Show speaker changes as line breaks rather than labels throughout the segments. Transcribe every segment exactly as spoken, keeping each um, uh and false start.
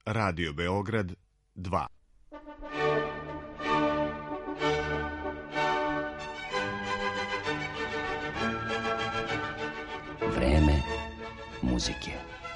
Radio Beograd dva.
Vreme muzike.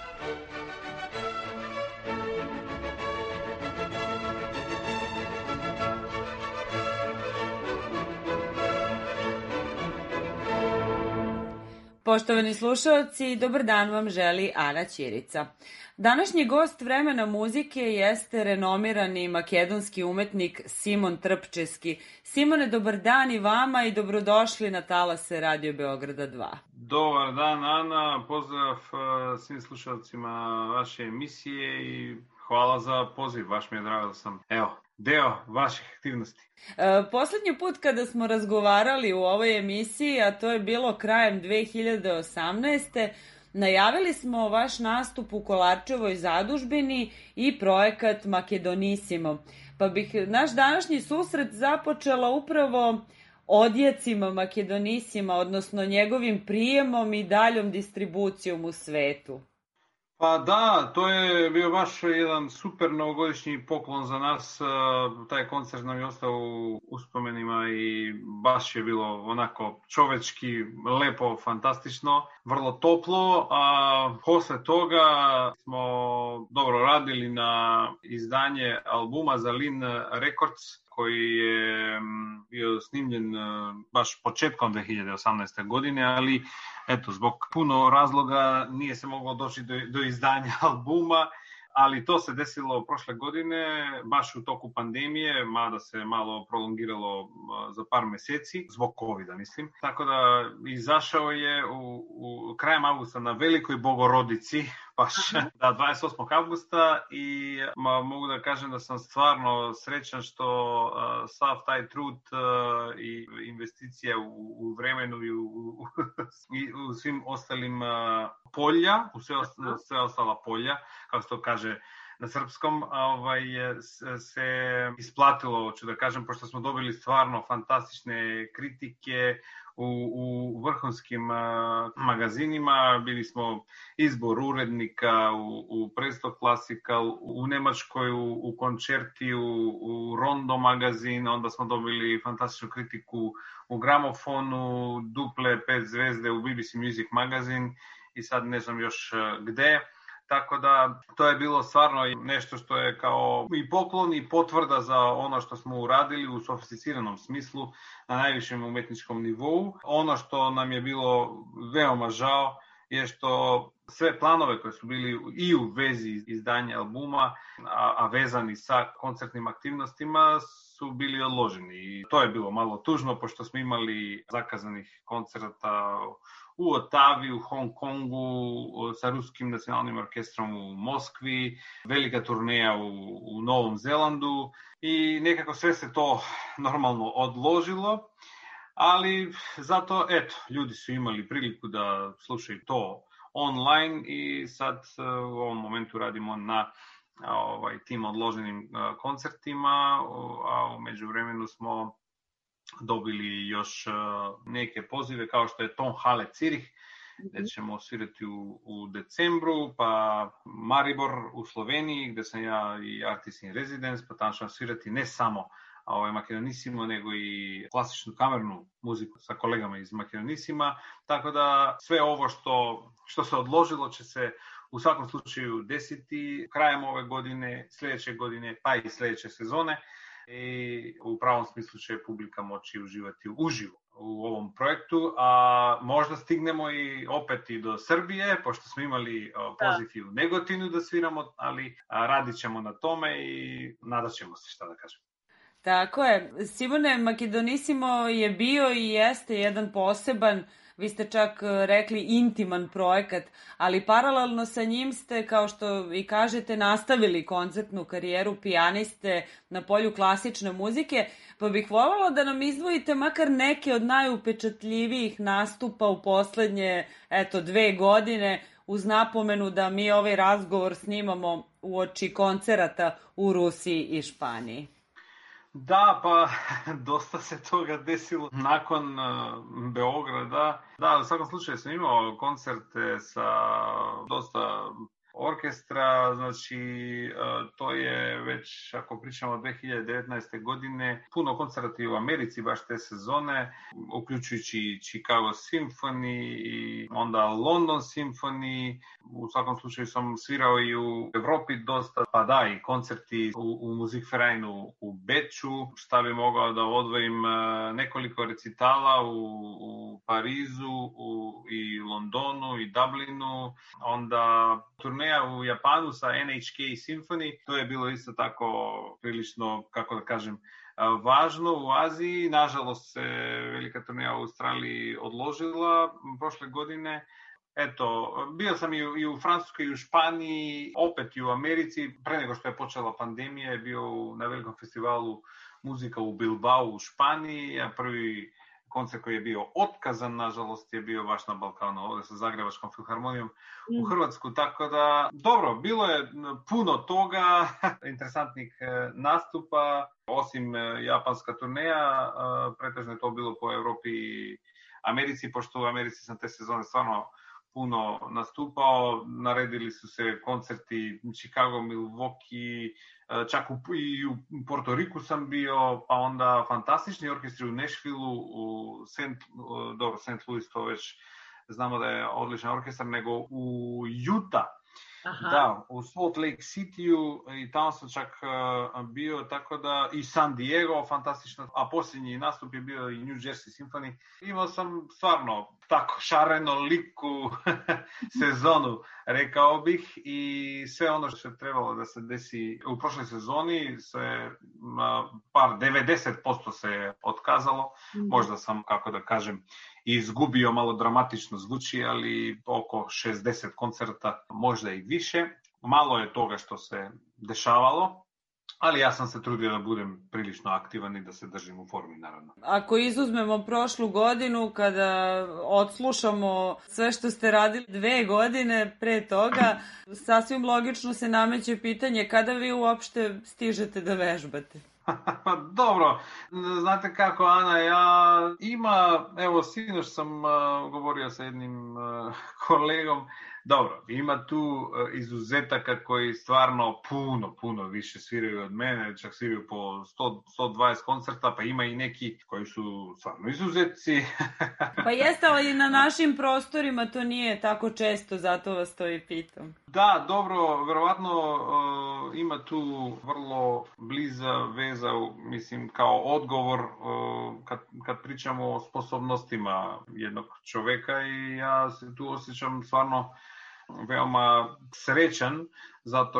Poštovani slušalci, dobar dan vam želi Ana Ćirica. Današnji gost Vremena muzike jeste renomirani makedonski umetnik Simon Trpčeski. Simone, dobar dan i vama i dobrodošli na talase Radio Beograda dva.
Dobar dan, Ana. Pozdrav svim slušalcima vaše emisije i hvala za poziv. Baš mi je drago da sam, evo, deo vaših aktivnosti.
E, poslednji put kada smo razgovarali u ovoj emisiji, a to je bilo krajem dve hiljade osamnaeste. najavili smo vaš nastup u Kolarčevoj zadužbini i projekat Makedonissimo. Pa bih naš današnji susret započela upravo odjecima Makedonissima, odnosno njegovim prijemom i daljom distribucijom u svetu.
Pa da, to je bio baš jedan super novogodišnji poklon za nas. Taj koncert nam je ostao u uspomenima i baš je bilo onako čovečki, lepo, fantastično, vrlo toplo. A posle toga smo dobro radili na izdanje albuma za Lin Records, koji je bio snimljen baš početkom dve hiljade osamnaeste. godine, ali eto, zbog puno razloga nije se moglo doći do, do izdanja albuma, ali to se desilo prošle godine, baš u toku pandemije, mada se malo prolongiralo za par meseci, zbog covida, mislim. Tako da izašao je u, u krajem avgusta na Velikoj Bogorodici, baš da, dvadeset osmog avgusta i ma, mogu da kažem da sam stvarno srećan što uh, sav taj trud uh, i investicija u, u vremenu i u, u, i u svim ostalim uh, polja, u sve, sve ostala polja, kako se to kaže na srpskom, ovaj, se isplatilo, hoću da kažem, pošto smo dobili stvarno fantastične kritike u, u vrhunskim uh, magazinima. Bili smo izbor urednika u, u Presto Classical, u Nemačkoj, u, u Koncerti, u, u Rondo magazin, onda smo dobili fantastičnu kritiku u Gramofonu, duple pet zvezde u B B C Music magazin i sad ne znam još gde. Tako da to je bilo stvarno nešto što je kao i poklon i potvrda za ono što smo uradili u sofisticiranom smislu na najvišem umetničkom nivou. Ono što nam je bilo veoma žao je što sve planove koje su bili i u vezi izdanja albuma, a, a vezani sa koncertnim aktivnostima, su bili odloženi. I to je bilo malo tužno, pošto smo imali zakazanih koncerta u Otavi, u Hong Kongu, sa Ruskim nacionalnim orkestrom u Moskvi, velika turneja u, u Novom Zelandu i nekako sve se to normalno odložilo, ali zato, eto, ljudi su imali priliku da slušaju to online i sad u ovom momentu radimo na ovaj, tim odloženim koncertima, a u međuvremenu smo dobili još neke pozive kao što je Tonhalle Zürich, gde ćemo svirati u, u decembru, pa Maribor u Sloveniji, gde sam ja i artist in residence, pa tamo ćemo svirati ne samo ovaj, Makedonissimo, nego i klasičnu kamernu muziku sa kolegama iz Makedonissima, tako da sve ovo što, što se odložilo će se u svakom slučaju desiti krajem ove godine, sljedeće godine, pa i sljedeće sezone. I u pravom smislu će publika moći uživati uživo u ovom projektu, a možda stignemo i opet i do Srbije, pošto smo imali poziv i u Negotinu da sviramo, ali radit ćemo na tome i nadat ćemo se, šta da kažem.
Tako je. Simone, Makedonissimo je bio i jeste jedan poseban, vi ste čak rekli intiman projekat, ali paralelno sa njim ste, kao što i kažete, nastavili koncertnu karijeru pijaniste na polju klasične muzike, pa bih voljela da nam izdvojite makar neke od najupečatljivijih nastupa u poslednje, eto, dve godine, uz napomenu da mi ovaj razgovor snimamo uoči koncerata u Rusiji i Španiji.
Da, pa dosta se toga desilo nakon uh, Beograda. Da, u svakom slučaju sam imao koncerte sa dosta orkestra, znači to je već, ako pričamo od dve hiljade devetnaeste. godine, puno koncerata u Americi baš te sezone, uključujući Chicago Symphony i onda London Symphony. U svakom slučaju sam svirao i u Evropi dosta, pa da, i koncerti u, u Musikvereinu u Beču, šta bi mogao da odvojim nekoliko recitala u, u Parizu u, i Londonu i Dublinu, onda turneja u Japanu sa N H K Symphony, to je bilo isto tako prilično, kako da kažem, važno u Aziji. Nažalost se velika turneja u Australiji odložila prošle godine. Eto, bio sam i u, i u Francuskoj i u Španiji, opet i u Americi. Pre nego što je počela pandemija je bio na velikom festivalu muzika u Bilbao u Španiji, a prvi koncert koji je bio otkazan, nažalost, je bio baš na Balkanu, ovdje sa Zagrebačkom filharmonijom mm. u Hrvatsku, tako da, dobro, bilo je puno toga, interesantnih nastupa, osim japanska turneja, pretežno je to bilo po Evropi i Americi, pošto u Americi sam te sezone stvarno puno nastupao, naredili su se koncerti Chicago, Milwaukee, čak u, i u Porto Riku sam bio, pa onda fantastični orkestri u Nashvilleu, u Saint, dobro, Saint Louis, to već znamo da je odličan orkestar, nego u Utah. Aha. Da, u Salt Lake City-u i tamo sam čak uh, bio, tako da i San Diego, fantastično, a posljednji nastup je bio i New Jersey Symphony. Imao sam stvarno tako šareno liku sezonu, rekao bih, i sve ono što je trebalo da se desi u prošloj sezoni, se, uh, par devedeset posto se otkazalo, mm. možda sam, kako da kažem, izgubio, malo dramatično zvuči, ali oko šezdeset koncerta, možda i više. Malo je toga što se dešavalo, ali ja sam se trudio da budem prilično aktivan i da se držim u formi, naravno.
Ako izuzmemo prošlu godinu, kada odslušamo sve što ste radili dve godine pre toga, sasvim logično se nameće pitanje kada vi uopšte stižete da vežbate?
Dobro, znate kako, Ana, ja ima, evo, sinoć sam uh, govorio sa jednim uh, kolegom, dobro, ima tu uh, izuzetaka koji stvarno puno, puno više sviraju od mene, čak sviraju po sto, sto dvadeset koncerta, pa ima i neki koji su stvarno izuzetci.
Pa jeste, ali na našim prostorima to nije tako često, zato vas to i pitam.
Da, dobro, verovatno uh, ima tu vrlo bliza veza, mislim, kao odgovor uh, kad, kad pričamo o sposobnostima jednog čoveka, i ja se tu osjećam stvarno veoma srećan zato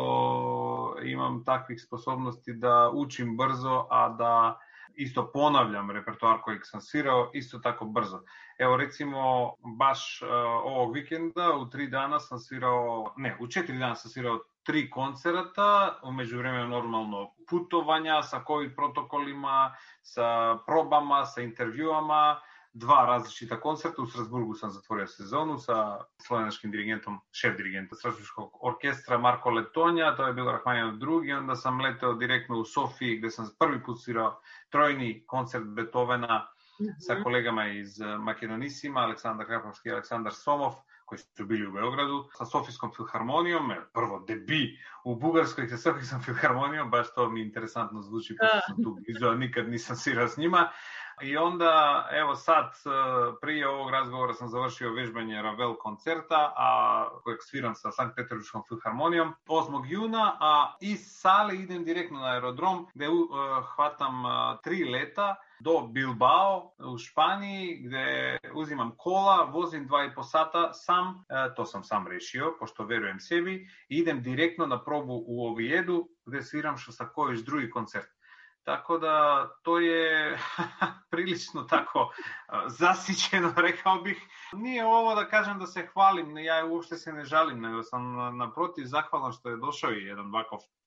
što imam takvih sposobnosti da učim brzo, a da isto ponavljam repertoar kojeg sam svirao isto tako brzo. Evo, recimo, baš uh, ovog vikenda u tri dana sam svirao, ne, u četiri dana sam svirao tri koncerata, u međuvremenu normalno putovanja sa COVID protokolima, sa probama, sa intervjuama, dva različita koncerta. U Strasburgu sam zatvorio sezonu sa slovenačkim dirigentom, šef dirigenta Strasburškog orkestra Marko Letonja, to je bilo Rahmaninov drugi, onda sam leteo direktno u Sofiji gde sam prvi put svirao trojni koncert Beethovena mm-hmm. sa kolegama iz Makedonissima, Aleksandar Krapovski i Aleksandar Somov, koji su bili u Beogradu, sa Sofijskom filharmonijom, prvo debi u Bugarskoj sa Sofijskom filharmonijom, baš to mi interesantno zvuči, pošto sam tu blizu, a nikad nisam svirao s njima. I onda, evo sad, prije ovog razgovora sam završio vežbanje Ravel koncerta, a kojeg sviram sa Sankt Peterburškom filharmonijom osmog juna, a iz sale idem direktno na aerodrom gde uh, hvatam uh, tri leta do Bilbao u Španiji, gde uzimam kola, vozim dva i po sata sam, e, to sam sam rešio, pošto verujem sebi, i idem direktno na probu u Oviedu, gde sviram Šostaković drugi koncert. Tako da to je prilično tako zasićeno, rekao bih. Nije ovo da kažem da se hvalim, ja uopšte se ne žalim, nego sam naprotiv zahvalan što je došao i jedan ovakav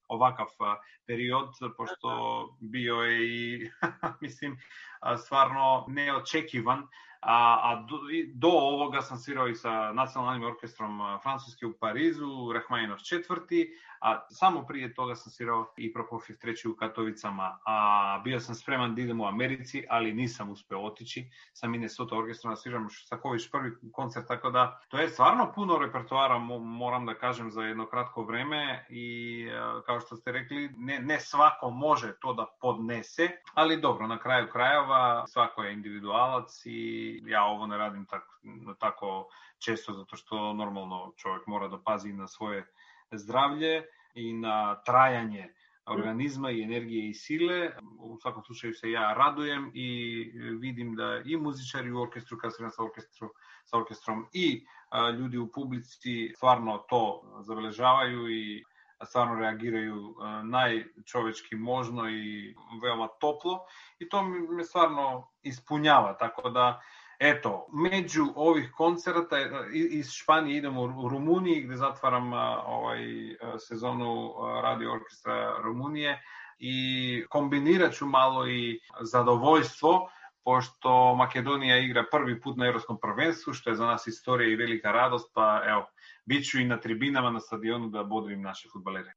ovakav period, pošto bio je i, mislim, stvarno neočekivan. A, a do, do ovoga sam svirao i sa nacionalnim orkestrom Francuske u Parizu, Rahmaninov četvrti, a samo prije toga sam svirao i Prokofjev treći u Katovicama. A bio sam spreman da idem u Americi, ali nisam uspeo otići sa Minnesota orkestrom, da sviram Šostaković prvi koncert, tako da to je stvarno puno repertoara, moram da kažem, za jedno kratko vreme i kao što ste rekli, ne, ne svako može to da podnese, ali dobro, na kraju krajeva svako je individualac i ja ovo ne radim tako, tako često, zato što normalno čovjek mora da pazi na svoje zdravlje i na trajanje organizma i energije i sile. U svakom slučaju se ja radujem i vidim da i muzičari u orkestru, kad sviram sa, orkestru, sa orkestrom i a, ljudi u publici stvarno to zabeležavaju i stvarno reagiraju a, najčovečki možno i veoma toplo i to me stvarno ispunjava, tako da eto, među ovih koncerata iz Španije idemo u Rumuniji gde zatvaram ovaj sezonu radio orkestra Rumunije i kombinirat ću malo i zadovoljstvo, pošto Makedonija igra prvi put na Evropskom prvenstvu, što je za nas istorija i velika radost, pa evo, bit ću i na tribinama na stadionu da bodrim naše fudbalere.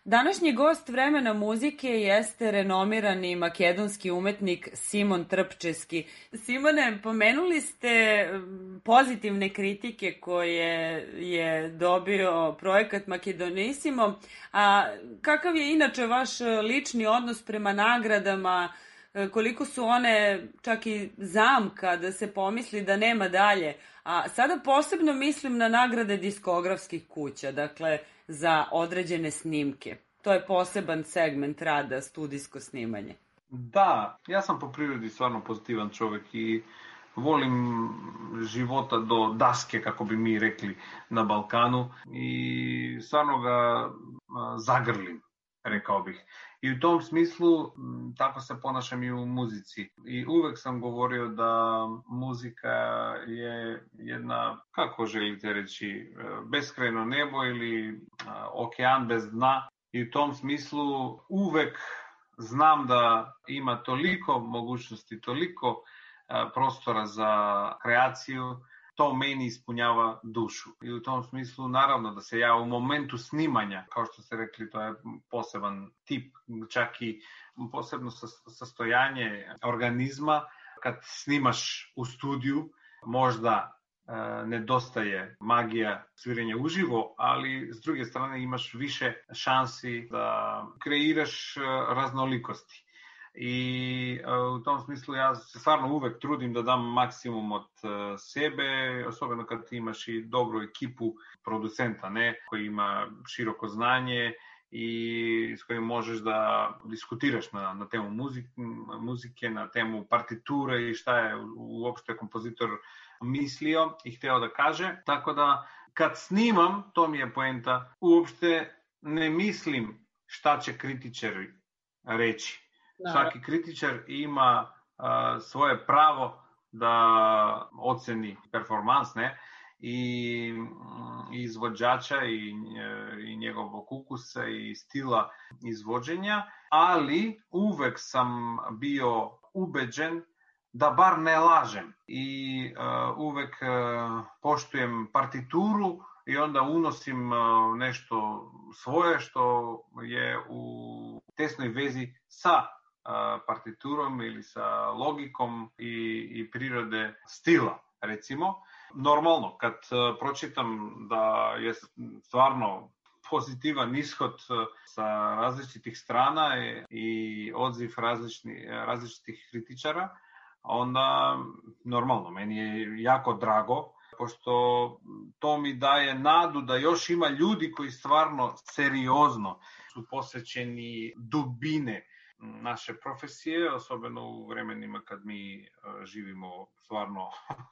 Današnji gost Vremena muzike jeste renomirani makedonski umetnik Simon Trpčeski. Simone, pomenuli ste pozitivne kritike koje je dobio projekat Makedonissimo, a kakav je inače vaš lični odnos prema nagradama, koliko su one čak i zamka da se pomisli da nema dalje? A sada posebno mislim na nagrade diskografskih kuća, dakle za određene snimke. To je poseban segment rada, studijsko snimanje.
Da, ja sam po prirodi stvarno pozitivan čovjek i volim života do daske, kako bi mi rekli na Balkanu, i stvarno ga zagrlim, rekao bih. I u tom smislu tako se ponašam i u muzici. I uvek sam govorio da muzika je jedna, kako želite reći, beskrajno nebo ili okean bez dna. I u tom smislu uvek znam da ima toliko mogućnosti, toliko prostora za kreaciju, to meni ispunjava dušu. I u tom smislu naravno da se ja u momentu snimanja, kao što ste rekli, to je poseban tip, čak i posebno sastojanje organizma. Kad snimaš u studiju, možda e, nedostaje magija sviranja uživo, ali s druge strane imaš više šansi da kreiraš raznolikosti. I u tom smislu ja se stvarno uvek trudim da dam maksimum od sebe, osobeno kad imaš i dobru ekipu producenta, ne, koji ima široko znanje i s kojim možeš da diskutiraš na, na temu muzike, muzike, na temu partiture i šta je uopšte kompozitor mislio i hteo da kaže. Tako da kad snimam, to mi je poenta, uopšte ne mislim šta će kritičari reći. Svaki kritičar ima uh, svoje pravo da oceni performans, ne, i, i izvođača i, i njegovog ukusa i stila izvođenja, ali uvek sam bio ubeđen da bar ne lažem i uh, uvek uh, poštujem partituru i onda unosim uh, nešto svoje što je u tesnoj vezi sa partiturom ili sa logikom i, i prirode stila, recimo. Normalno, kad pročitam da je stvarno pozitivan ishod sa različitih strana i odziv različni, različitih kritičara, onda normalno, meni je jako drago, pošto to mi daje nadu da još ima ljudi koji stvarno seriozno su posvećeni dubine naše profesije, osobeno u vremenima kad mi živimo stvarno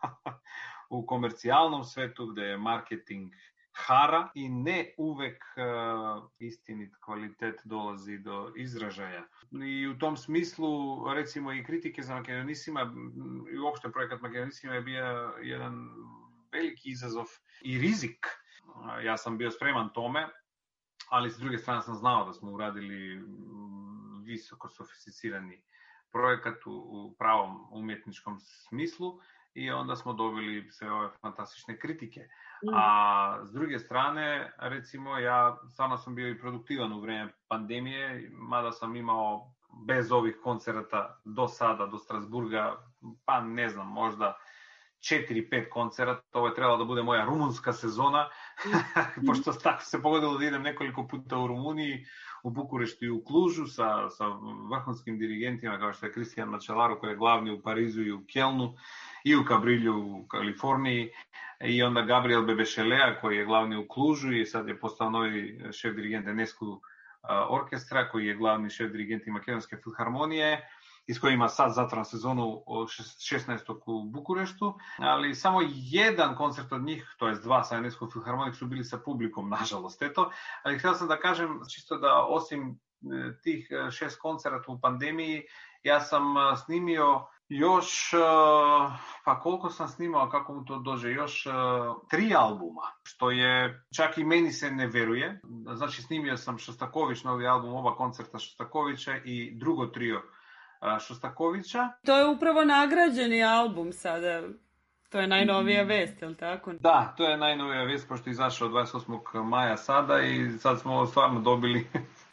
u komercijalnom svetu gde je marketing hara i ne uvek uh, istinit kvalitet dolazi do izražaja. I u tom smislu, recimo, i kritike za Makedonissima i uopšte projekat Makedonissima je bio jedan veliki izazov i rizik. Ja sam bio spreman tome, ali s druge strane sam znao da smo uradili visoko sofisticirani projekat u, u pravom umjetničkom smislu i onda smo dobili sve ove fantastične kritike. Mm. A s druge strane, recimo, ja stvarno sam bio i produktivan u vreme pandemije, mada sam imao bez ovih koncerata do sada, do Strasburga, pa ne znam, možda četiri pet koncerata. Ovo je trebalo da bude moja rumunska sezona, mm. pošto tako se pogodilo da idem nekoliko puta u Rumuniji, u Bukureštu i u Klužu sa, sa vrhunskim dirigentima kao što je Cristian Mačelaru koji je glavni u Parizu i u Kelnu i u Cabrilju u Kaliforniji i onda Gabriel Bebešelea koji je glavni u Klužu i sad je postao novi šef dirigent Enescu orkestra koji je glavni šef dirigent Makedonske filharmonije i s kojima sad zatvaram sezonu šesnaestog u Bukureštu, ali samo jedan koncert od njih, to jest dva sa Enescu filharmonik su bili sa publikom, nažalost, eto, ali htio sam da kažem čisto da osim tih šest koncerata u pandemiji, ja sam snimio još, pa koliko sam snimao, kako mu to dođe, još tri albuma, što je, čak i meni se ne veruje. Znači, snimio sam Šostaković, novi album, oba koncerta Šostakovića i drugo trio Šostakovića.
To je upravo nagrađeni album sada. To je najnovija vest, je li tako?
Da, to je najnovija vest, pošto je izašao dvadeset osmog maja sada i sad smo stvarno dobili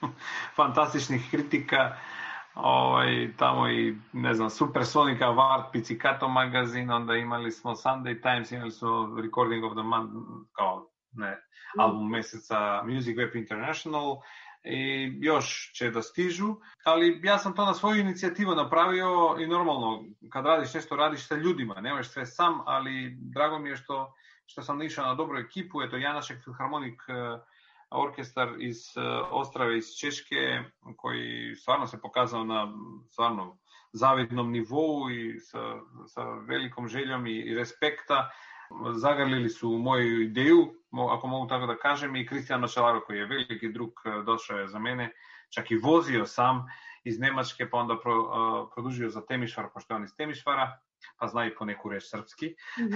fantastičnih kritika. Ovaj, tamo i, ne znam, Supersonica, Vart, Pizzicato magazin, onda imali smo Sunday Times, imali smo Recording of the Month, kao, ne, album mjeseca Music Web International, i još će da stižu, ali ja sam to na svoju inicijativu napravio i normalno, kad radiš nešto, radiš sa ljudima, nemaš sve sam, ali drago mi je što, što sam išao na dobru ekipu, eto Janašek Filharmonik orkestar iz Ostrave, iz Češke, koji stvarno se pokazao na stvarno zavidnom nivou i sa, sa velikom željom i, i respekta. Zagrlili su moju ideju, ako mogu tako da kažem, i Kristijan Mačelaro, koji je veliki drug, došao je za mene, čak i vozio sam iz Njemačke, pa onda pro, uh, produžio za Temišvar, pošto je on iz Temišvara, pa zna i po neku reč srpski.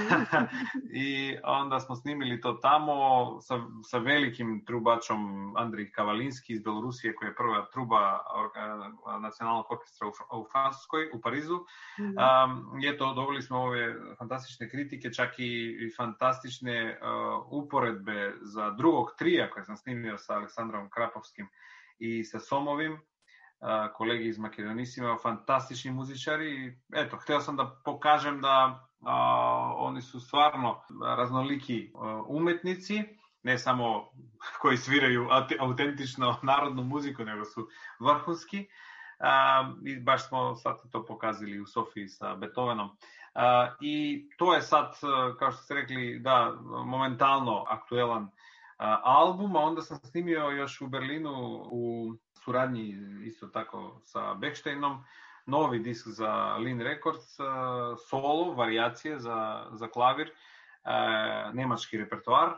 I onda smo snimili to tamo sa, sa velikim trubačom Andrij Kavalinski iz Belorusije, koji je prva truba uh, nacionalnog orkestra u, u Francuskoj, u Parizu. Um, je to, dobili smo ove fantastične kritike, čak i, i fantastične uh, uporedbe za drugog trija koje sam snimio sa Aleksandrom Krapovskim i sa Somovim, Uh, kolegi iz Makedonissima, fantastični muzičari. Eto, htio sam da pokažem da uh, oni su stvarno raznoliki uh, umetnici, ne samo koji sviraju autentično narodnu muziku, nego su vrhunski. Uh, I baš smo sad to pokazali u Sofiji sa Beethovenom. Uh, I to je sad, uh, kao što ste rekli, da, momentalno aktuelan uh, album, a onda sam snimio još u Berlinu u suradnji isto tako sa Bechsteinom, novi disk za Lin Records, solo, varijacije za, za klavir, nemački repertoar,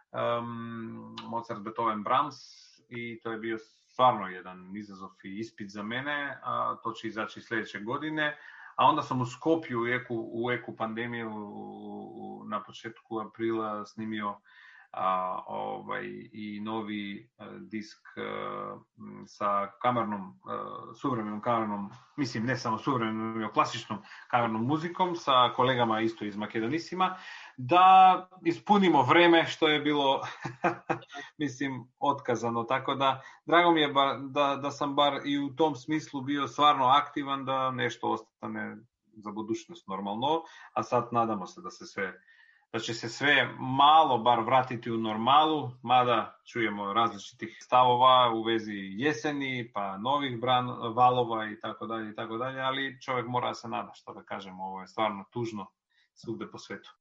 um, Mozart, Beethoven, Brahms, i to je bio stvarno jedan izazov i ispit za mene, a to će izaći sljedeće godine. A onda sam u Skopju u eku, u eku pandemiju u, na početku aprila snimio A, ovaj, i novi uh, disk uh, sa kamernom, uh, suvremenom kamernom, mislim ne samo suvremenom, nego klasičnom kamernom muzikom sa kolegama isto iz Makedonissima, da ispunimo vreme što je bilo mislim otkazano, tako da drago mi je bar, da, da sam bar i u tom smislu bio stvarno aktivan, da nešto ostane za budućnost normalno, a sad nadamo se da se sve da će se sve malo bar vratiti u normalu, mada čujemo različitih stavova u vezi jeseni, pa novih bran, valova i tako dalje i tako dalje, ali čovjek mora se nada, što da kažemo, ovo je stvarno tužno svugde po svetu.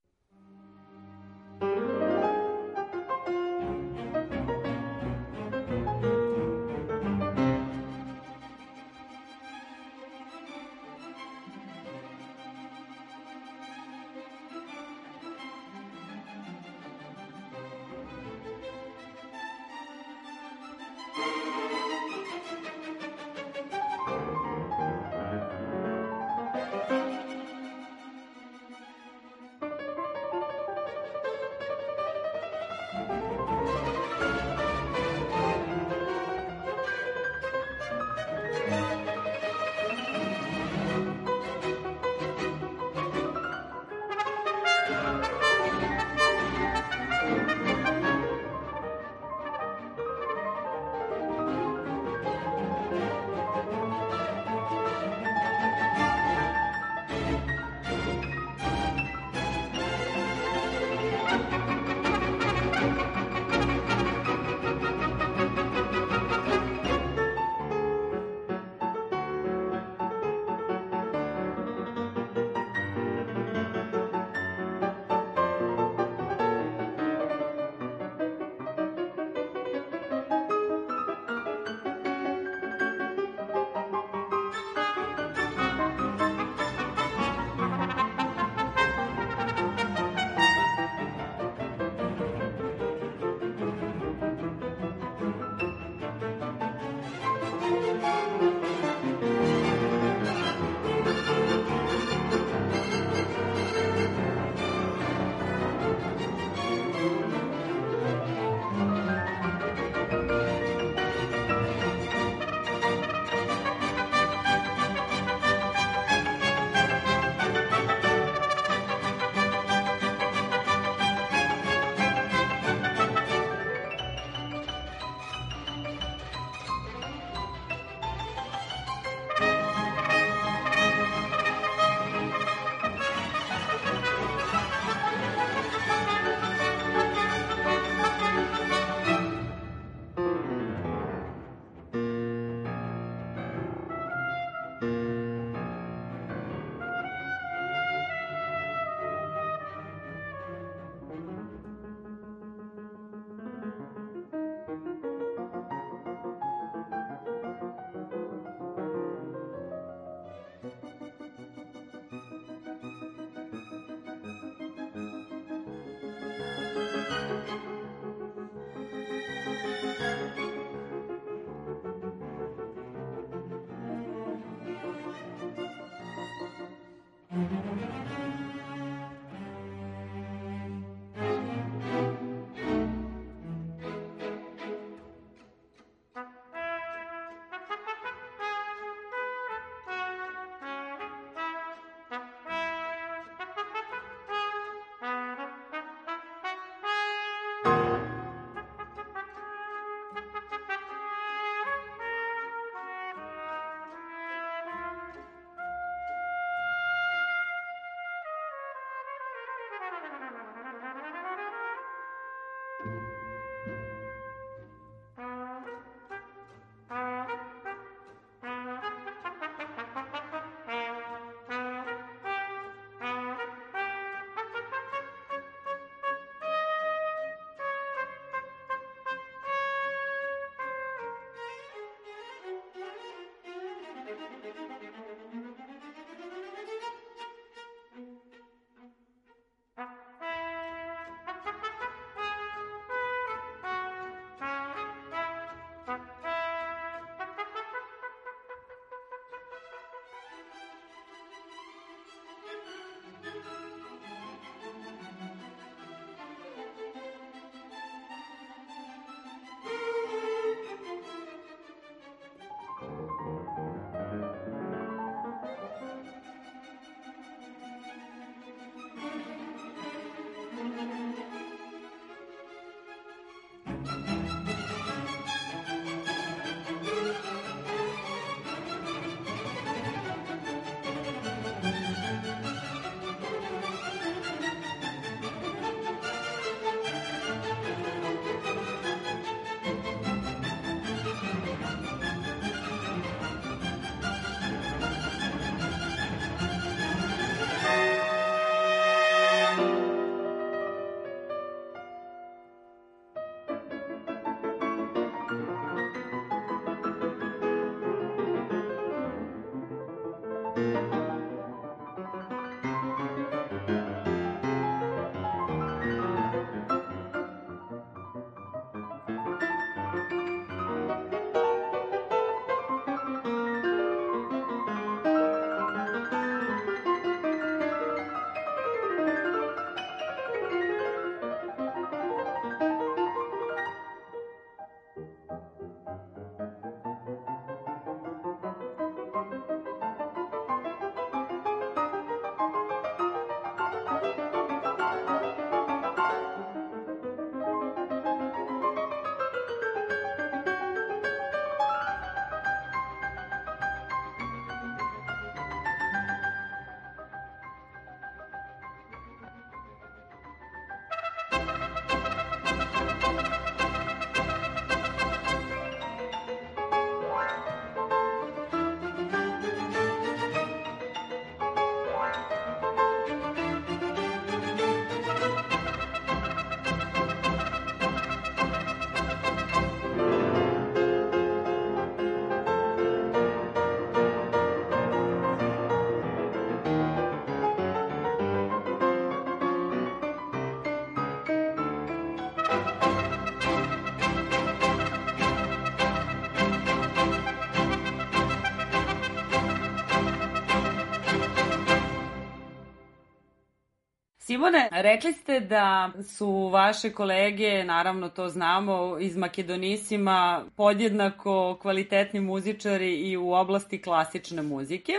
Simone, rekli ste da su vaše kolege, naravno to znamo, iz Makedonisima podjednako kvalitetni muzičari i u oblasti klasične muzike.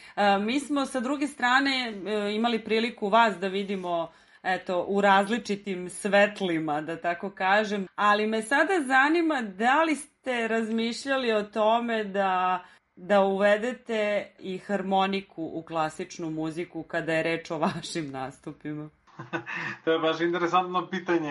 Mi smo sa druge strane imali priliku vas da vidimo eto, u različitim svetlima, da tako kažem, ali me sada zanima da li ste razmišljali o tome da da uvedete i harmoniku u klasičnu muziku kada je reč o vašim nastupima?
To je baš interesantno pitanje.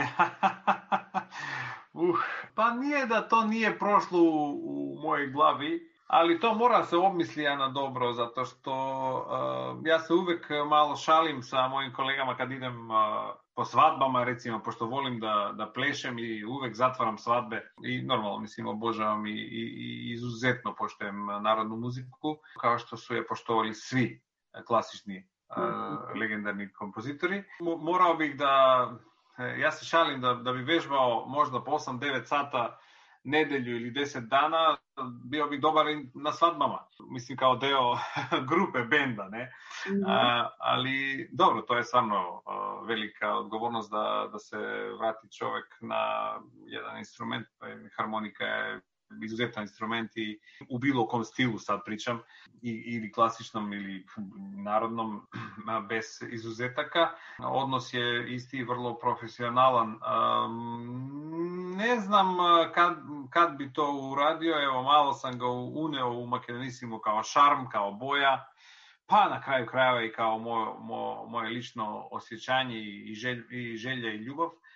uh, pa nije da to nije prošlo u, u mojoj glavi, ali to mora se obmisliti na dobro, zato što uh, ja se uvek malo šalim sa mojim kolegama kad idem uh, po svadbama, recimo, pošto volim da, da plešem i uvek zatvaram svadbe i normalno, mislim, obožavam i, i, i izuzetno poštujem narodnu muziku, kao što su je poštovali svi klasični uh, legendarni kompozitori. Morao bih da, ja se šalim da, da bi vežbao možda po osam devet sata nedelju ili deset dana, bio bih dobar na svadbama. Mislim, kao deo grupe, benda, ne? Mm-hmm. A, ali, dobro, to je stvarno a, velika odgovornost da, da se vrati čovek na jedan instrument. Harmonika je izuzetan instrument i u bilo kom stilu sad pričam, i, ili klasičnom ili narodnom, bez izuzetaka. Odnos je isti, vrlo profesionalan. Um, ne znam kad, kad bi to uradio, evo malo sam ga uneo u Makedonisimu kao šarm, kao boja, pa na kraju krajeva i kao moje, moje, moje lično osjećanje i, želj, i želja i ljubav.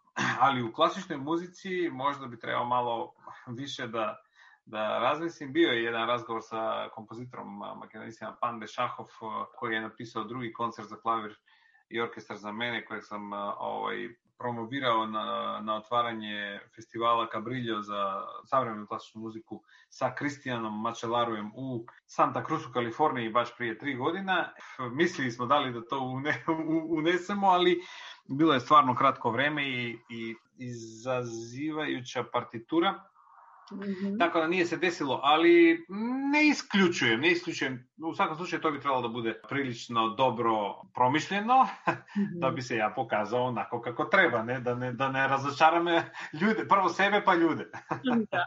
ali u klasičnoj muzici možda bi trebao malo više da, da razmislim. Bio je jedan razgovor sa kompozitorom makedonisima Pande Šahov, koji je napisao drugi koncert za klavir i orkestar za mene, kojeg sam ovaj, promovirao na, na otvaranje festivala Cabrillo za savremenu klasičnu muziku sa Kristijanom Mačelarujem u Santa Cruzu, Kaliforniji, baš prije tri godina. Mislili smo da li da to une, unesemo, ali bilo je stvarno kratko vreme i, i izazivajuća partitura. Mm-hmm. Tako da nije se desilo, ali ne isključujem, ne isključujem. U svakom slučaju to bi trebalo da bude prilično dobro promišljeno, mm-hmm. da bi se ja pokazao onako kako treba, ne? Da, ne, da ne razočaram ljude, prvo sebe pa ljude. Da.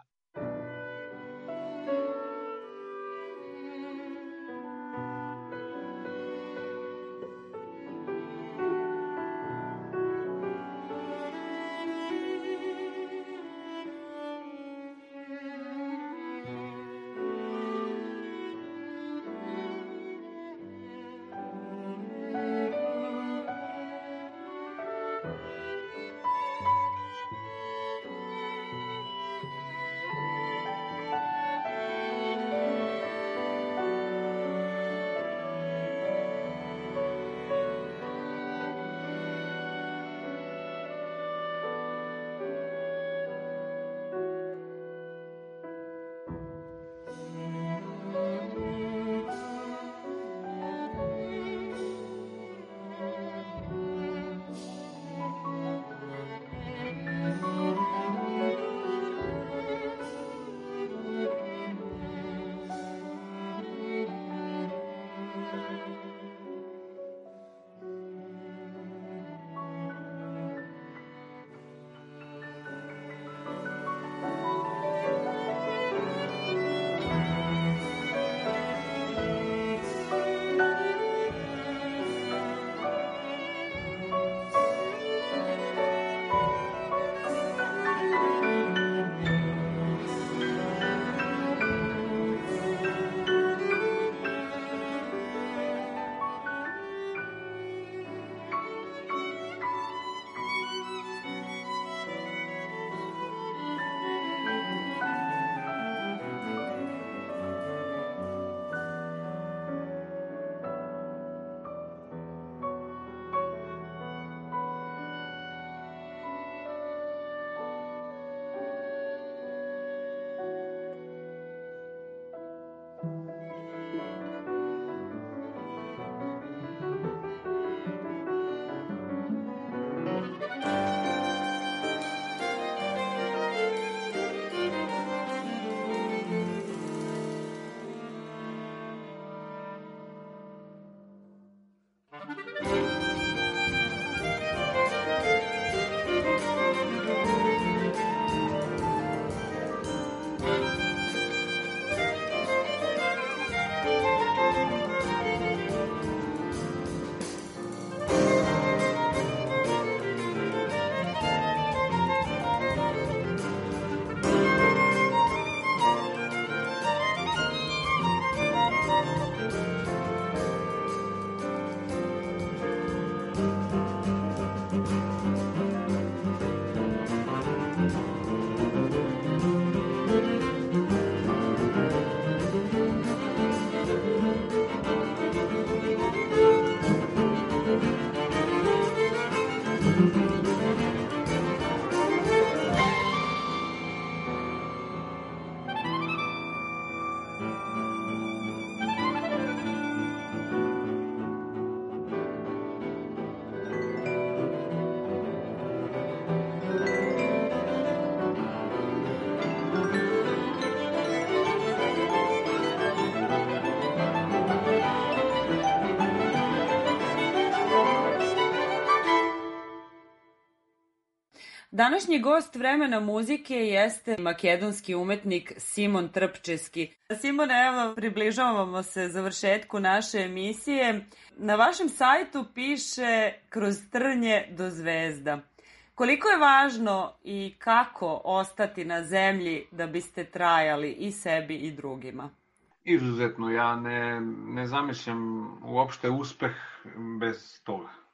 Današnji gost Vremena muzike jeste makedonski umetnik Simon Trpčeski. Simone, evo, približavamo se završetku naše emisije. Na vašem sajtu piše kroz trnje do zvezda. Koliko je važno i kako ostati na zemlji da biste trajali i sebi i drugima?
Izuzetno, ja ne, ne zamišljam uopšte uspeh bez toga.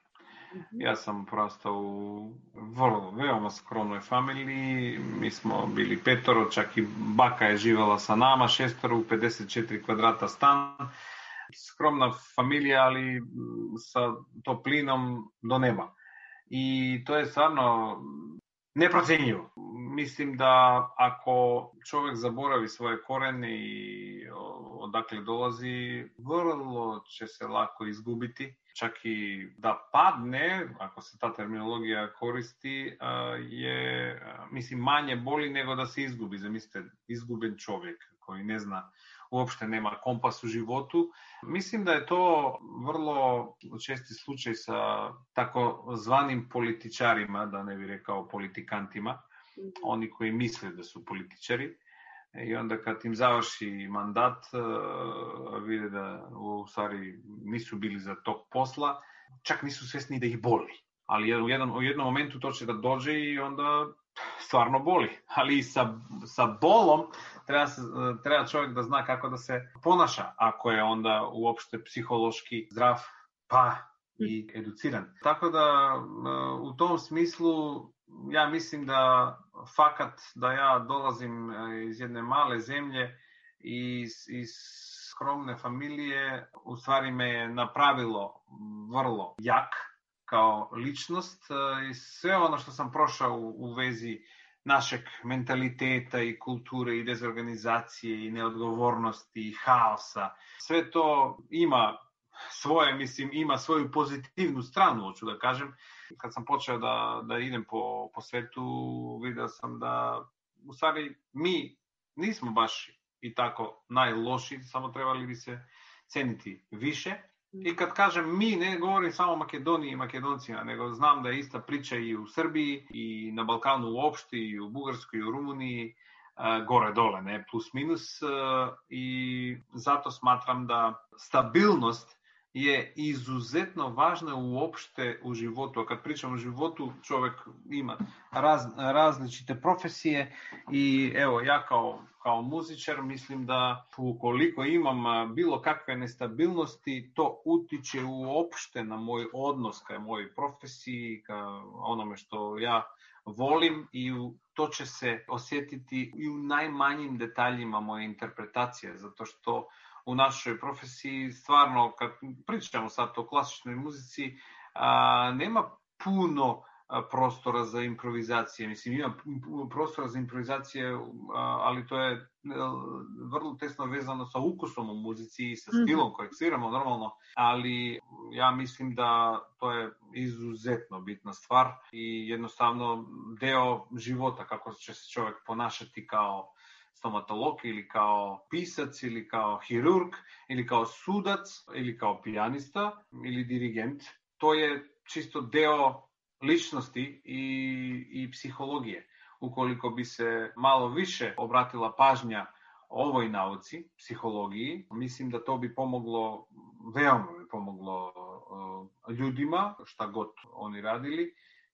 Ja sam porastao u vrlo, veoma skromnoj familiji. Mi smo bili petoro, čak i baka je živjela sa nama, šestoro u pedeset četiri kvadrata stan. Skromna familija, ali sa toplinom do neba. I to je stvarno neprocjenjivo. Mislim da ako čovjek zaboravi svoje korene i odakle dolazi, vrlo će se lako izgubiti. Čak i da padne, ako se ta terminologija koristi, je, mislim, manje boli nego da se izgubi. Zamislite, izguben čovjek koji ne zna, uopšte nema kompas u životu. Mislim da je to vrlo česti slučaj sa tako zvanim političarima, da ne bih rekao politikantima, oni koji misle da su političari. I onda kad im završi mandat, vide da u stvari nisu bili za tog posla, čak nisu svjesni da ih boli. Ali u jednom, u jednom momentu to će da dođe i onda stvarno boli. Ali i sa, sa bolom treba, treba čovjek da zna kako da se ponaša, ako je onda uopšte psihološki zdrav, pa i educiran. Tako da u tom smislu ja mislim da fakat da ja dolazim iz jedne male zemlje i iz, iz skromne familije, u stvari me je napravilo vrlo jak kao ličnost i sve ono što sam prošao u, u vezi našeg mentaliteta i kulture i dezorganizacije i neodgovornosti i haosa. Sve to ima svoje, mislim, ima svoju pozitivnu stranu, hoću da kažem. Kad sam počeo da, da idem po, po svetu, vidio sam da u stvari mi nismo baš i tako najloši, samo trebali bi se ceniti više. I kad kažem mi, ne govorim samo o Makedoniji i Makedoncima, nego znam da je ista priča i u Srbiji, i na Balkanu uopšte, i u Bugarskoj, i u Rumuniji, gore dole, ne, plus minus. I zato smatram da stabilnost je izuzetno važna uopšte u životu. A kad pričam o životu, čovjek ima raz, različite profesije i evo, ja kao, kao muzičar mislim da ukoliko imam bilo kakve nestabilnosti, to utiče uopšte na moj odnos ka mojoj profesiji, ka onome što ja volim i to će se osjetiti i u najmanjim detaljima moje interpretacije, zato što u našoj profesiji stvarno, kad pričamo sad o klasičnoj muzici, a, nema puno a, prostora za improvizacije. Mislim, ima prostora za improvizacije, a, ali to je a, vrlo tesno vezano sa ukusom u muzici i sa stilom kojeg sviramo normalno, ali ja mislim da to je izuzetno bitna stvar i jednostavno deo života, kako će se čovjek ponašati kao stomatolog ili kao pisac ili kao hirurg ili kao sudac ili kao pijanista ili dirigent. To je čisto deo ličnosti i, i psihologije. Ukoliko bi se malo više obratila pažnja ovoj nauci, psihologiji, mislim da to bi pomoglo, veoma bi pomoglo uh, ljudima, šta god oni radili,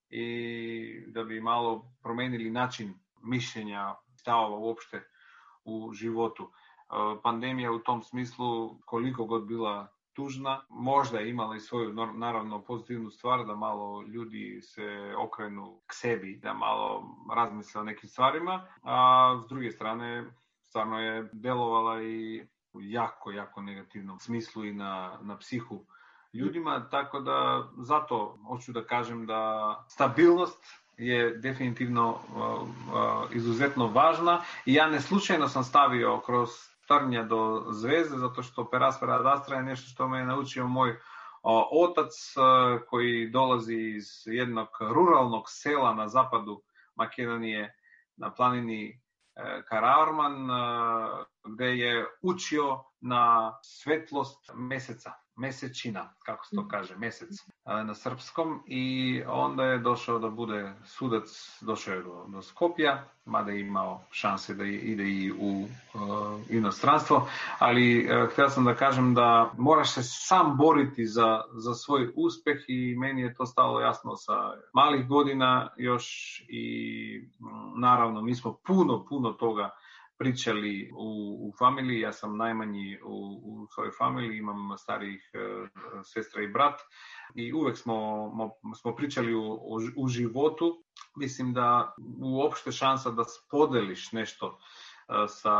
i da bi malo promenili način mišljenja, stavova uopšte u životu. Pandemija u tom smislu, koliko god bila tužna, možda je imala i svoju naravno pozitivnu stvar, da malo ljudi se okrenu k sebi, da malo razmisle o nekim stvarima, a s druge strane stvarno je delovala i u jako, jako negativnom smislu i na, na psihu ljudima, tako da zato hoću da kažem da stabilnost je definitivno uh, uh, izuzetno važna i ja ne slučajno sam stavio kroz trnja do zvezde, zato što per aspera ad astra je nešto što me je naučio moj uh, otac uh, koji dolazi iz jednog ruralnog sela na zapadu Makedonije, na planini uh, Karaorman, uh, gde je učio na svetlost meseca, mesečina, kako se to kaže, mesec na srpskom, i onda je došao da bude sudac, došao je do, do Skopja, mada je imao šanse da ide i u uh, inostranstvo, ali uh, htio sam da kažem da moraš se sam boriti za, za svoj uspeh i meni je to stalo jasno sa malih godina još i naravno mi smo puno, puno toga pričali u, u familiji. Ja sam najmanji u, u svojoj familiji, imam starijih uh, sestra i brat i uvek smo, mo, smo pričali u, u, u životu. Mislim da uopšte šansa da spodeliš nešto uh, sa,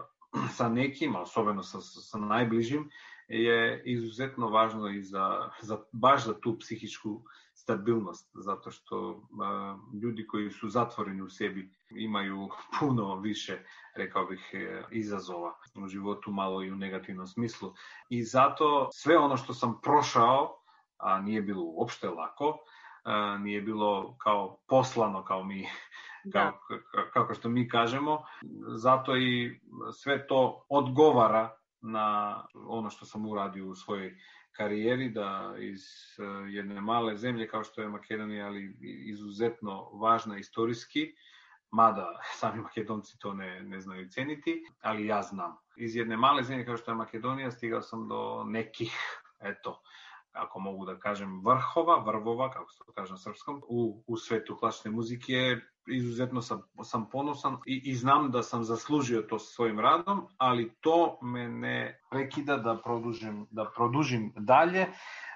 sa nekim, osobeno sa, sa najbližim, je izuzetno važno i za, za, baš za tu psihičku stabilnost, zato što uh, ljudi koji su zatvoreni u sebi imaju puno više, rekao bih, izazova u životu, malo i u negativnom smislu. I zato sve ono što sam prošao, a nije bilo uopšte lako, uh, nije bilo kao poslano, kao mi, kao, kako što mi kažemo, zato i sve to odgovara na ono što sam uradio u svojoj karijeri, da iz jedne male zemlje kao što je Makedonija, ali izuzetno važna istorijski, mada sami Makedonci to ne, ne znaju ceniti, ali ja znam. Iz jedne male zemlje kao što je Makedonija stigao sam do nekih, eto, ako mogu da kažem, vrhova, vrvova, kako se to kaže na srpskom, u, u svetu klasične muzike. Izuzetno sam, sam ponosan i, i znam da sam zaslužio to svojim radom, ali to me ne prekida da produžim, da produžim dalje,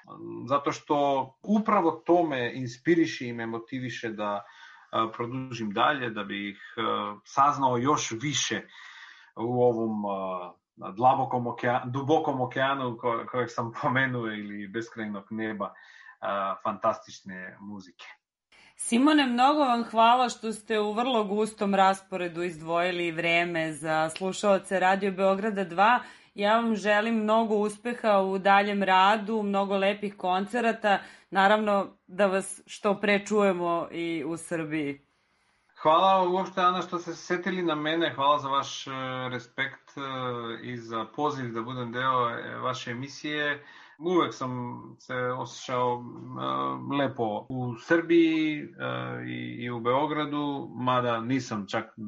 zato što upravo to me inspiriše i me motiviše da a, produžim dalje, da bih a, saznao još više u ovom a, dlabokom okeanu, dubokom okeanu ko, kojeg sam pomenuo, ili beskrajnog neba a, fantastične muzike.
Simone, mnogo vam hvala što ste u vrlo gustom rasporedu izdvojili vreme za slušaoce Radio Beograda dva. Ja vam želim mnogo uspeha u daljem radu, mnogo lepih koncerata, naravno da vas što pre čujemo i u Srbiji.
Hvala uopšte, Ana, što ste se setili na mene, hvala za vaš respekt i za poziv da budem deo vaše emisije. Uvek sam se osjećao uh, lepo u Srbiji uh, i, i u Beogradu, mada nisam čak uh,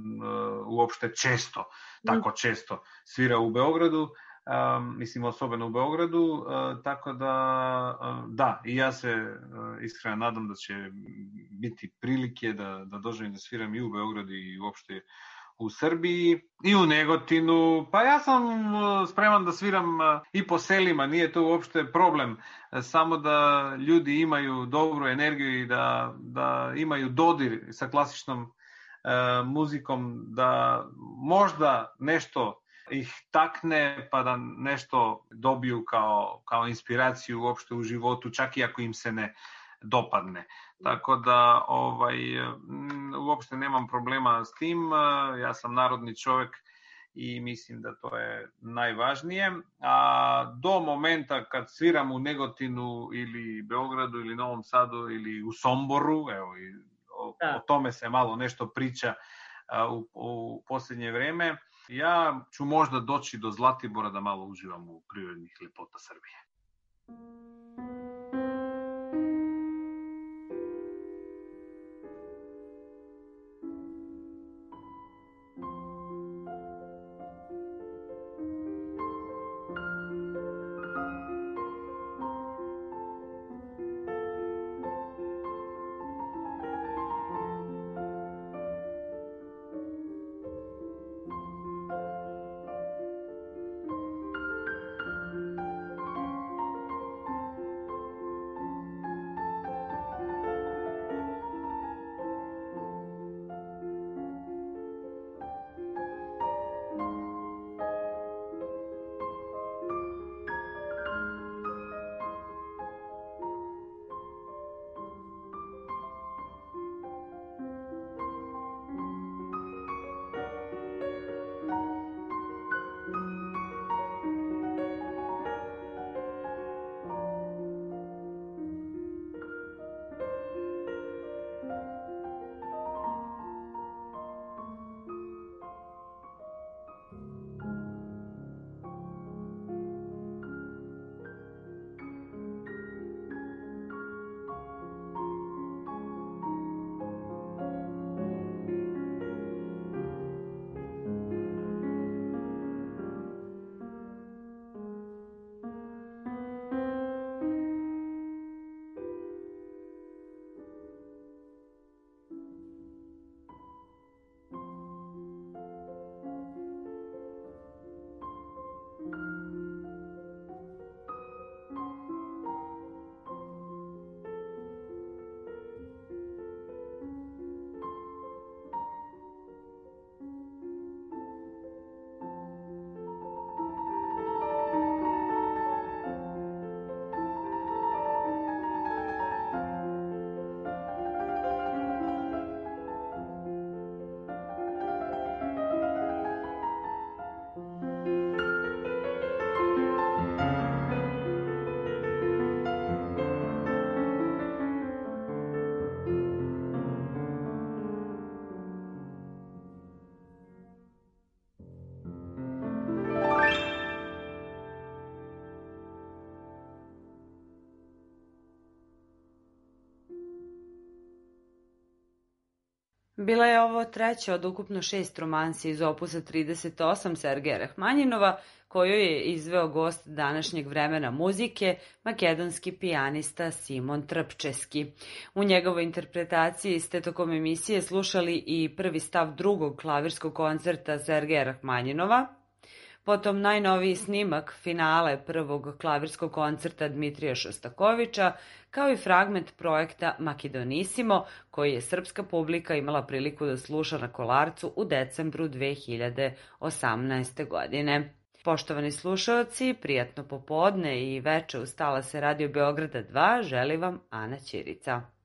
uopšte često, tako često svirao u Beogradu, um, mislim osobeno u Beogradu, uh, tako da, uh, da, i ja se uh, iskreno nadam da će biti prilike da, da doživim da sviram i u Beogradu i uopšte u Srbiji i u Negotinu. Pa ja sam spreman da sviram i po selima, nije to uopšte problem, samo da ljudi imaju dobru energiju i da, da imaju dodir sa klasičnom e, muzikom, da možda nešto ih takne pa da nešto dobiju kao, kao inspiraciju uopšte u životu, čak i ako im se ne dopadne. Tako da ovaj, uopšte nemam problema s tim, ja sam narodni čovek i mislim da to je najvažnije. A do momenta kad sviram u Negotinu ili Beogradu ili Novom Sadu ili u Somboru, evo, i o, o tome se malo nešto priča u, u posljednje vreme, ja ću možda doći do Zlatibora da malo uživam u prirodnih lepota Srbije.
Bila je ovo treća od ukupno šest romansi iz opusa trideset osam Sergeja Rahmanjinova, koju je izveo gost današnjeg vremena muzike, makedonski pijanista Simon Trpčeski. U njegovoj interpretaciji ste tokom emisije slušali i prvi stav drugog klavirskog koncerta Sergeja Rahmanjinova, potom najnoviji snimak finale prvog klavirskog koncerta Dmitrija Šostakovića, kao i fragment projekta Makedonissimo, koji je srpska publika imala priliku da sluša na Kolarcu u decembru dve hiljade osamnaeste. godine. Poštovani slušaoci, prijatno popodne i veče uz talase Radio Beograda dva želi vam Ana Ćirica.